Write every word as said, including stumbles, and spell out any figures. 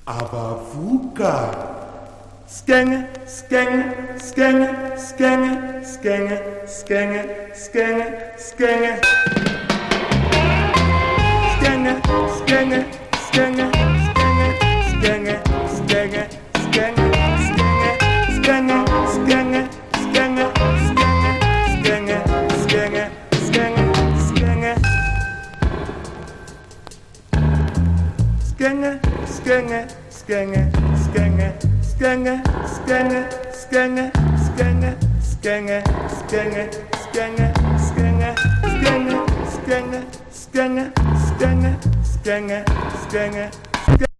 Avavuka. Skenge, skenge, skenge, skenge, skenge, skenge, skenge, skenge. Skenge, skenge, skenge, skenge, skenge, skenge, skenge, skenge, skenge, skenge, skenge, skenge, skenge, skenge, skenge. Skenge, skenge, skenge, skenge, skenge, skenge, skenge, skenge, skenge, skenge, skenge, skenge, skenge, skenge, skenge, skenge, skenge, skenge.